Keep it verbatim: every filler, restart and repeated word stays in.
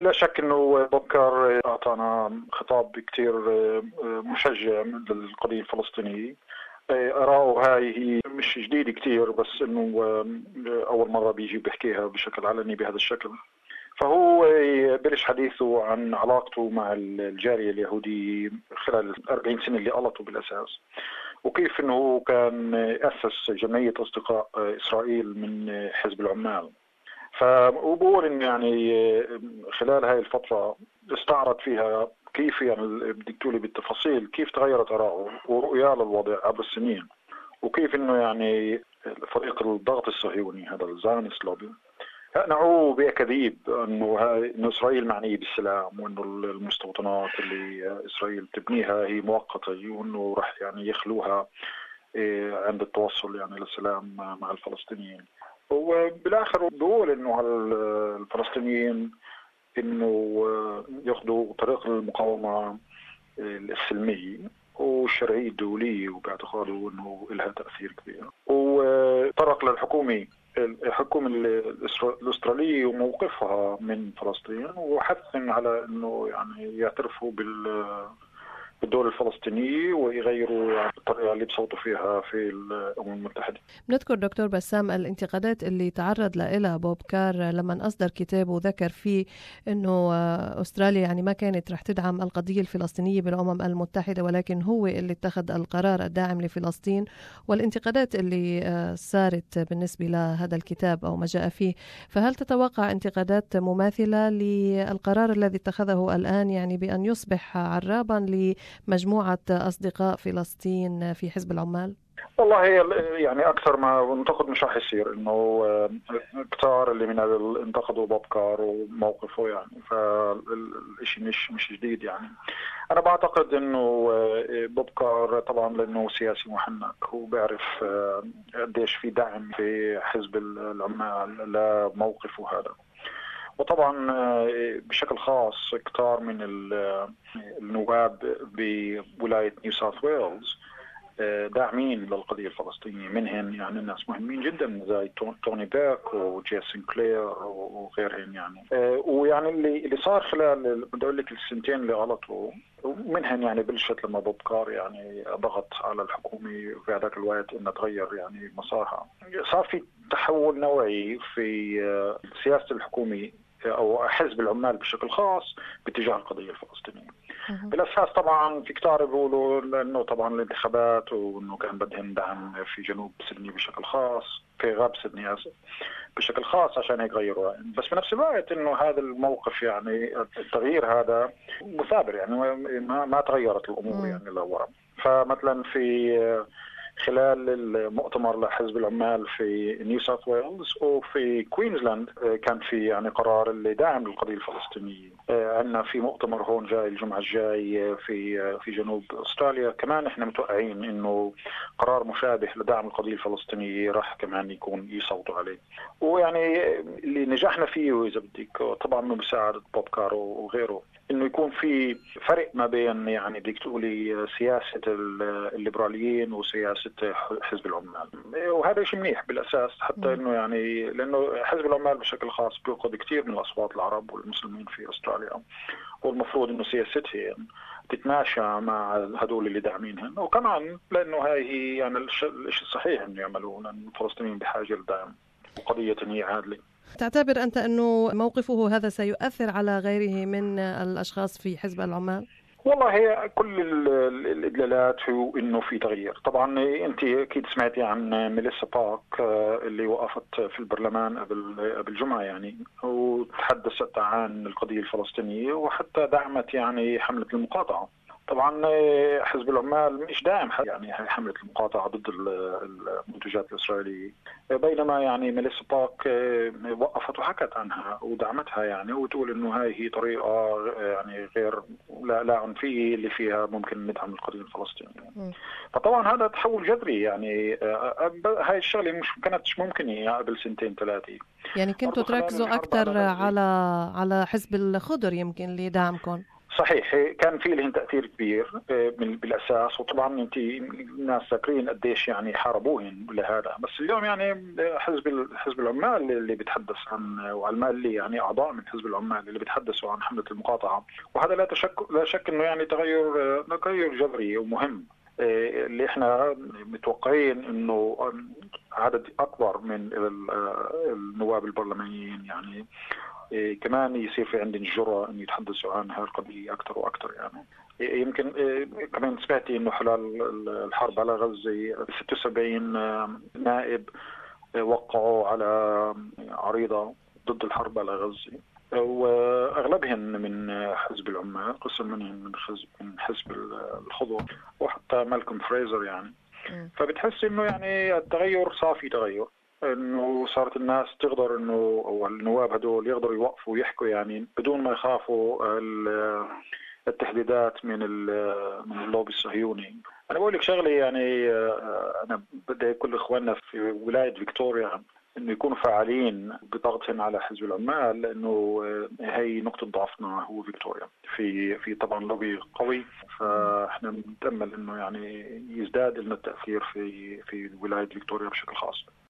لا شك أنه بوب أعطانا خطاب كتير مشجع للقضية الفلسطينية. أراءه هاي هي مش جديدة كتير، بس إنه أول مرة بيجي بيحكيها بشكل علني بهذا الشكل. فهو بلش حديثه عن علاقته مع الجالية اليهودية خلال الأربعين سنة اللي قلطوا بالأساس، وكيف إنه كان أسس جمعية أصدقاء إسرائيل من حزب العمال. فبقول إن يعني خلال هاي الفترة استعرض فيها كيف يعني بدك تقولي بالتفاصيل كيف تغيرت آراءه ورؤياه للوضع عبر السنين، وكيف إنه يعني فريق الضغط الصهيوني هذا الزاينست لوبي أقنعوه بأكاذيب إنه إنه إسرائيل معنية بالسلام، وإنه المستوطنات اللي إسرائيل تبنيها هي مؤقتة، وإنه راح يعني يخلوها عند التوصل يعني للسلام مع الفلسطينيين. وبالآخر بقول إنه على الفلسطينيين إنه يأخذوا طريق المقاومة السلمية والشرعية الدولية، وباعتقاده إنه لها تأثير كبير. وطرق للحكومة الحكومة الأسترالية وموقفها من فلسطين، وحث على إنه يعني يعترفوا بال بالدولة الفلسطينية ويغيروا يعني الطريقة اللي بصوتوا فيها في الأمم المتحدة. بنذكر دكتور بسام الانتقادات اللي تعرض لها بوب كار لما أصدر كتابه وذكر فيه إنه أستراليا يعني ما كانت رح تدعم القضية الفلسطينية بالأمم المتحدة، ولكن هو اللي اتخذ القرار الداعم لفلسطين، والانتقادات اللي صارت بالنسبة لهذا الكتاب أو ما جاء فيه. فهل تتوقع انتقادات مماثلة للقرار الذي اتخذه الآن، يعني بأن يصبح عرابا مجموعة أصدقاء فلسطين في حزب العمال؟ والله يعني أكثر ما انتقد مش راح يصير، إنه كتار اللي من انتقدوا بوب كار وموقفه، يعني فالإشي مش مش جديد. يعني أنا بعتقد إنه بوب كار طبعا لأنه سياسي محنك وبيعرف قديش في دعم في حزب العمال لموقفه هذا، وطبعا بشكل خاص كتار من النواب بولاية نيو ساوث ويلز داعمين للقضية الفلسطينية، منهم يعني الناس مهمين جدا زي توني بيك وجي سينكلير وغيرهم. يعني ويعني اللي اللي صار خلال بدي اقول لك السنتين اللي غلطوا منهم، يعني بلشت لما بوب كار يعني ضغط على الحكومة في هذاك الوقت انها تغير يعني مسارها. صار في تحول نوعي في سياسة الحكومة أو حزب العمال بشكل خاص باتجاه القضية الفلسطينية. بالأساس طبعا في كتار بيقولوا لأنه طبعا الانتخابات، وأنه كان بدهم دعم في جنوب سيدني بشكل خاص، في غرب سيدني آسف بشكل خاص عشان يغيروا. بس في نفس الوقت أنه هذا الموقف يعني التغيير هذا مثابر، يعني ما ما تغيرت الأمور يعني لورا. فمثلا في خلال المؤتمر لحزب العمال في نيو ساوث ويلز وفي كوينزلاند كان في يعني قرار اللي داعم للقضية الفلسطينية. عندنا في مؤتمر هون جاي الجمعة الجاي في في جنوب أستراليا كمان احنا متوقعين انه قرار مشابه لدعم القضية الفلسطينية راح كمان يكون يصوتوا عليه. ويعني اللي نجحنا فيه إذا بدك طبعا بمساعدة بوب كار وغيره انه يكون في فرق ما بين يعني بدك تقولي سياسة الليبراليين وسياسة حزب العمال، وهذا شيء منيح بالأساس حتى انه يعني لانه حزب العمال بشكل خاص بيأخذ كثير من الأصوات العرب والمسلمين في أستراليا، والمفروض انه سياستهم تتماشى مع هدول اللي داعمينهم، وكمان لانه هاي هي يعني الشيء الصحيح انه يعملوه، لان الفلسطينيين بحاجة لدعم وقضية هي عادلة. تعتبر أنت أنه موقفه هذا سيؤثر على غيره من الأشخاص في حزب العمال؟ والله هي كل الإدلالات هو إنه في تغيير. طبعا أنت أكيد سمعتي عن ميليسا باك اللي وقفت في البرلمان قبل قبل جمعة يعني، وتحدثت عن القضية الفلسطينية وحتى دعمت يعني حملة المقاطعة. طبعا حزب العمال مش داعم يعني حملة المقاطعة ضد المنتجات الإسرائيلية، بينما يعني ميليسا باك وقفت وحكت عنها ودعمتها يعني، وتقول إنه هاي هي طريقة يعني غير لا, لا عنفية اللي فيها ممكن ندعم القضية الفلسطينية. فطبعا هذا تحول جذري يعني، هاي الشغلة مش كانتش ممكنة قبل سنتين ثلاثة. يعني كنتوا تركزوا أكثر على على حزب الخضر يمكن اللي دعمكم. صحيح كان في لهم تأثير كبير بالأساس، وطبعا انت الناس فاكرين قديش يعني حاربوهن لهذا، بس اليوم يعني حزب حزب العمال اللي بيتحدث عن، والعمال اللي يعني أعضاء من حزب العمال اللي بيتحدثوا عن حملة المقاطعة، وهذا لا شك لا شك انه يعني تغير تغير جذري ومهم، اللي احنا متوقعين انه عدد اكبر من النواب البرلمانيين يعني إيه كمان يصير في عندهم الجرأة أن يتحدثوا عن هذه القضية أكثر وأكثر. يعني إيه يمكن إيه كمان سمعتي إنه خلال الحرب على غزة ستة وسبعين نائب وقعوا على عريضة ضد الحرب على غزة، وأغلبهم من حزب العمال، قسم منهم من حزب من حزب الخضر، وحتى مالكوم فريزر يعني. فبتحس إنه يعني التغير صار في تغير، انه صارت الناس تقدر انه او النواب هدول يقدروا يوقفوا ويحكوا يعني بدون ما يخافوا التهديدات من من اللوبي الصهيوني. انا بقول لك شغله يعني، انا بدي كل اخواننا في ولايه فيكتوريا انه يكونوا فعالين بضغطهم على حزب العمال، لانه هي نقطه ضعفنا هو فيكتوريا، في في طبعا لوبي قوي، فاحنا بنتامل انه يعني يزداد لنا التاثير في في ولايه فيكتوريا بشكل خاص.